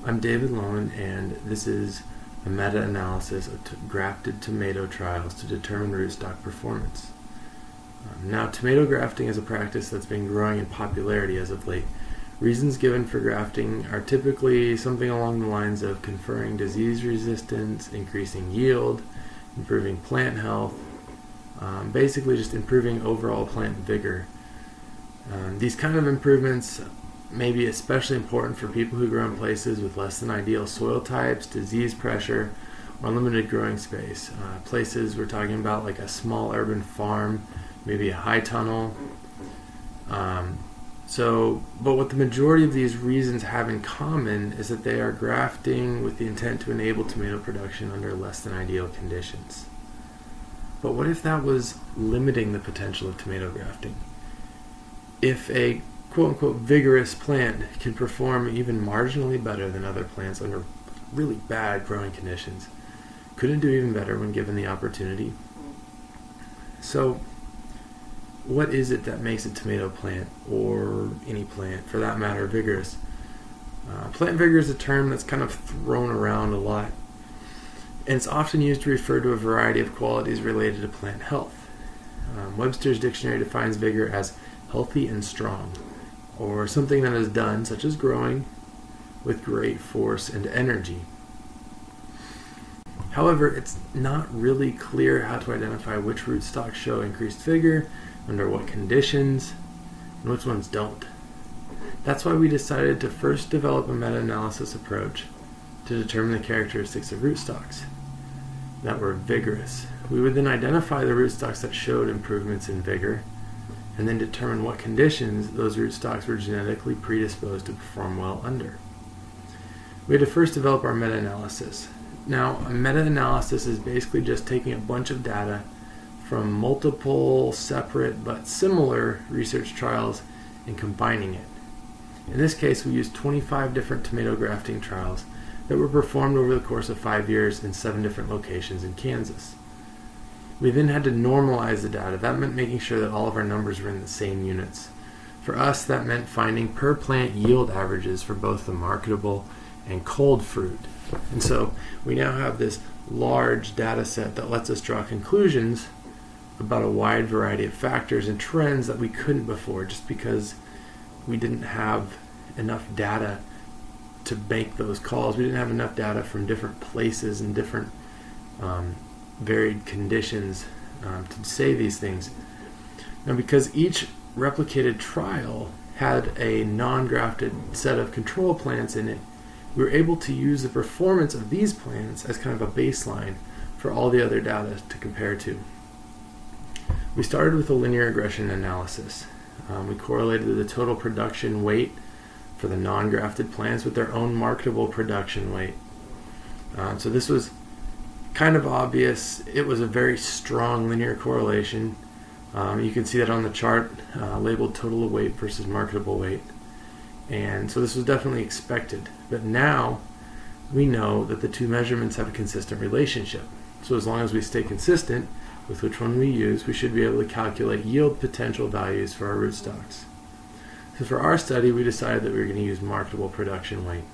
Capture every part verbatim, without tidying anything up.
I'm David Lowen, and this is a meta-analysis of t- grafted tomato trials to determine rootstock performance. Um, now, tomato grafting is a practice that's been growing in popularity as of late. Reasons given for grafting are typically something along the lines of conferring disease resistance, increasing yield, improving plant health, um, basically just improving overall plant vigor. Um, these kind of improvements may be especially important for people who grow in places with less than ideal soil types, disease pressure, or limited growing space. Uh, places we're talking about like a small urban farm, maybe a high tunnel. Um, so, but what the majority of these reasons have in common is that they are grafting with the intent to enable tomato production under less than ideal conditions. But what if that was limiting the potential of tomato grafting? If a quote-unquote vigorous plant can perform even marginally better than other plants under really bad growing conditions, could it do even better when given the opportunity? So, what is it that makes a tomato plant, or any plant for that matter, vigorous? Uh, plant vigor is a term that's kind of thrown around a lot, and it's often used to refer to a variety of qualities related to plant health. Um, Webster's dictionary defines vigor as healthy and strong, or something that is done, such as growing, with great force and energy. However, it's not really clear how to identify which rootstocks show increased vigor, under what conditions, and which ones don't. That's why we decided to first develop a meta-analysis approach to determine the characteristics of rootstocks that were vigorous. We would then identify the rootstocks that showed improvements in vigor, and then determine what conditions those rootstocks were genetically predisposed to perform well under. We had to first develop our meta-analysis. Now, a meta-analysis is basically just taking a bunch of data from multiple separate but similar research trials and combining it. In this case, we used twenty-five different tomato grafting trials that were performed over the course of five years in seven different locations in Kansas. We then had to normalize the data. That meant making sure that all of our numbers were in the same units. For us, that meant finding per plant yield averages for both the marketable and cold fruit. And so we now have this large data set that lets us draw conclusions about a wide variety of factors and trends that we couldn't before, just because we didn't have enough data to make those calls. We didn't have enough data from different places and different um, varied conditions um, to say these things. Now, because each replicated trial had a non-grafted set of control plants in it, we were able to use the performance of these plants as kind of a baseline for all the other data to compare to. We started with a linear regression analysis. Um, we correlated the total production weight for the non-grafted plants with their own marketable production weight. Um, so this was kind of obvious. It was a very strong linear correlation. Um, you can see that on the chart uh, labeled total weight versus marketable weight. And so this was definitely expected. But now we know that the two measurements have a consistent relationship. So as long as we stay consistent with which one we use, we should be able to calculate yield potential values for our rootstocks. So for our study, we decided that we were going to use marketable production weight.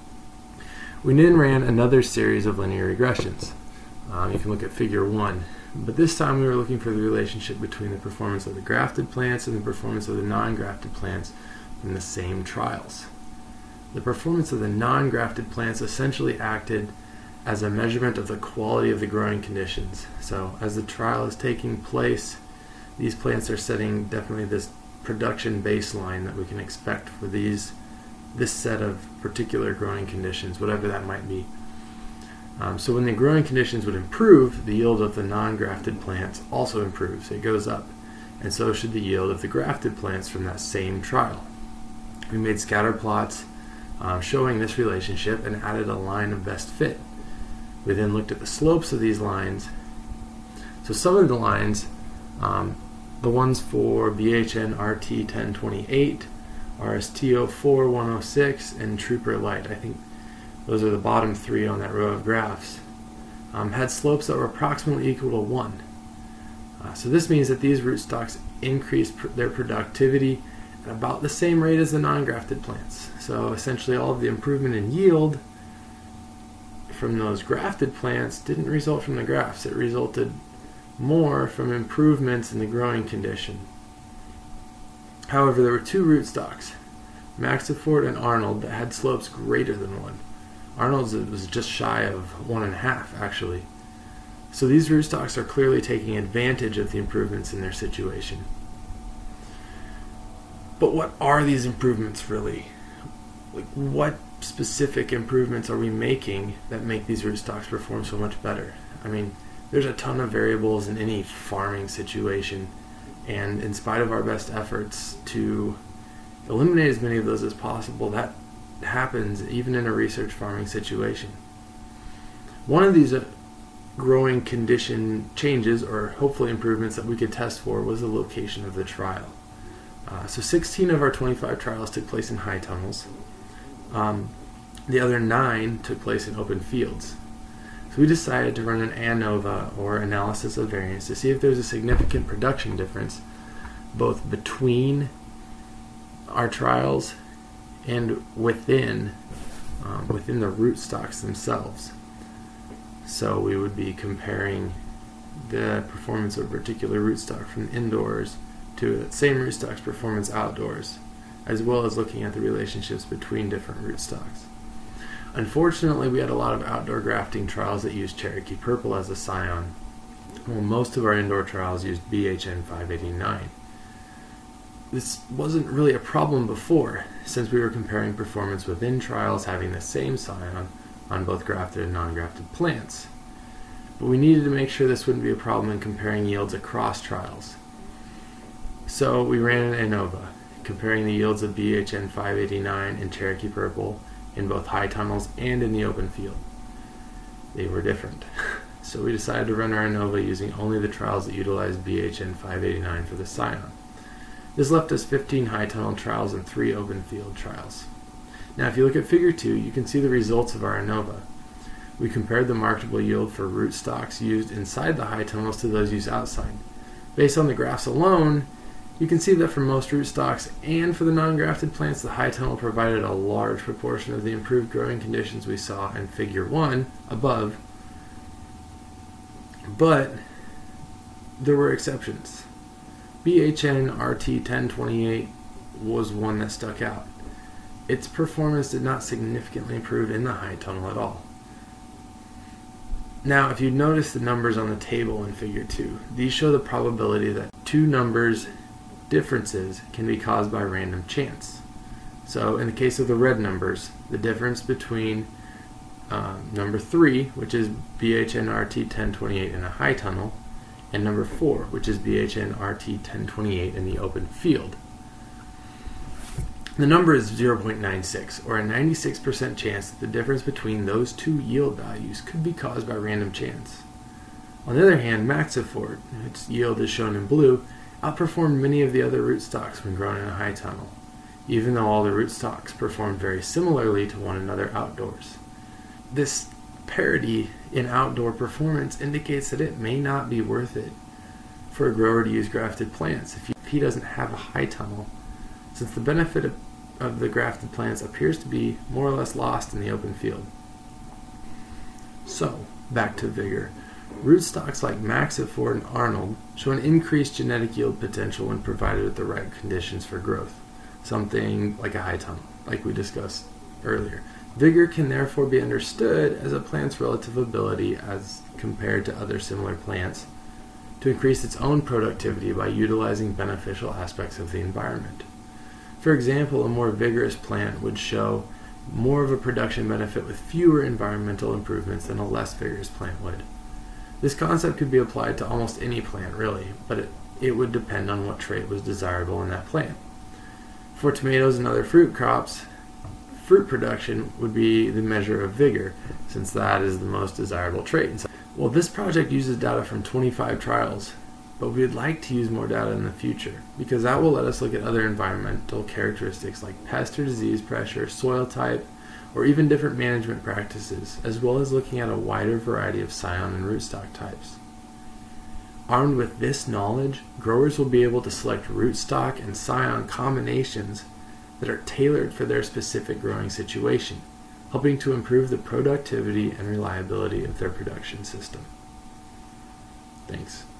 We then ran another series of linear regressions. Um, you can look at figure one, but this time we were looking for the relationship between the performance of the grafted plants and the performance of the non-grafted plants in the same trials. The performance of the non-grafted plants essentially acted as a measurement of the quality of the growing conditions. So as the trial is taking place, these plants are setting definitely this production baseline that we can expect for these this set of particular growing conditions, whatever that might be. Um, so when the growing conditions would improve, the yield of the non-grafted plants also improves. It goes up. And so should the yield of the grafted plants from that same trial. We made scatter plots uh, showing this relationship and added a line of best fit. We then looked at the slopes of these lines. So some of the lines, um, the ones for B H N R T ten twenty-eight, R S T zero four one oh six, and Trooper Light, I think those are the bottom three on that row of graphs, um, had slopes that were approximately equal to one. Uh, so this means that these rootstocks increased pr- their productivity at about the same rate as the non-grafted plants. So essentially all of the improvement in yield from those grafted plants didn't result from the grafts. It resulted more from improvements in the growing condition. However, there were two rootstocks, Maxifort and Arnold, that had slopes greater than one. Arnold's was just shy of one and a half, actually. So these rootstocks are clearly taking advantage of the improvements in their situation. But what are these improvements really? Like, what specific improvements are we making that make these rootstocks perform so much better? I mean, there's a ton of variables in any farming situation, and in spite of our best efforts to eliminate as many of those as possible, that happens even in a research farming situation. One of these uh, growing condition changes, or hopefully improvements that we could test for, was the location of the trial. Uh, so sixteen of our twenty-five trials took place in high tunnels. Um, the other nine took place in open fields. So we decided to run an ANOVA, or analysis of variance, to see if there's a significant production difference both between our trials and within um, within the rootstocks themselves. So we would be comparing the performance of a particular rootstock from indoors to that same rootstock's performance outdoors, as well as looking at the relationships between different rootstocks. Unfortunately, we had a lot of outdoor grafting trials that used Cherokee Purple as a scion, while most of our indoor trials used B H N five eighty-nine. This wasn't really a problem before, since we were comparing performance within trials having the same scion on both grafted and non-grafted plants. But we needed to make sure this wouldn't be a problem in comparing yields across trials. So we ran an ANOVA, comparing the yields of B H N five eighty-nine and Cherokee Purple in both high tunnels and in the open field. They were different. So we decided to run our ANOVA using only the trials that utilized B H N five eighty-nine for the scion. This left us fifteen high tunnel trials and three open field trials. Now if you look at figure two, you can see the results of our ANOVA. We compared the marketable yield for rootstocks used inside the high tunnels to those used outside. Based on the graphs alone, you can see that for most rootstocks and for the non-grafted plants, the high tunnel provided a large proportion of the improved growing conditions we saw in figure one above. But there were exceptions. B H N R T ten twenty-eight was one that stuck out. Its performance did not significantly improve in the high tunnel at all. Now, if you notice the numbers on the table in figure two, these show the probability that two numbers differences can be caused by random chance. So in the case of the red numbers, the difference between um, number three, which is B H N R T ten twenty-eight in a high tunnel, and number four, which is B H N R T ten twenty-eight in the open field. The number is zero point nine six, or a ninety-six percent chance that the difference between those two yield values could be caused by random chance. On the other hand, Maxifort, its yield is shown in blue, outperformed many of the other rootstocks when grown in a high tunnel, even though all the rootstocks performed very similarly to one another outdoors. This parity in outdoor performance indicates that it may not be worth it for a grower to use grafted plants if he, if he doesn't have a high tunnel, since the benefit of, of the grafted plants appears to be more or less lost in the open field. So, back to vigor. Rootstocks like Maxifort and Arnold show an increased genetic yield potential when provided with the right conditions for growth, something like a high tunnel, like we discussed earlier. Vigor can therefore be understood as a plant's relative ability as compared to other similar plants to increase its own productivity by utilizing beneficial aspects of the environment. For example, a more vigorous plant would show more of a production benefit with fewer environmental improvements than a less vigorous plant would. This concept could be applied to almost any plant, really, but it, it would depend on what trait was desirable in that plant. For tomatoes and other fruit crops, fruit production would be the measure of vigor, since that is the most desirable trait. Well, this project uses data from twenty-five trials, but we'd like to use more data in the future, because that will let us look at other environmental characteristics like pest or disease pressure, soil type, or even different management practices, as well as looking at a wider variety of scion and rootstock types. Armed with this knowledge, growers will be able to select rootstock and scion combinations that are tailored for their specific growing situation, helping to improve the productivity and reliability of their production system. Thanks.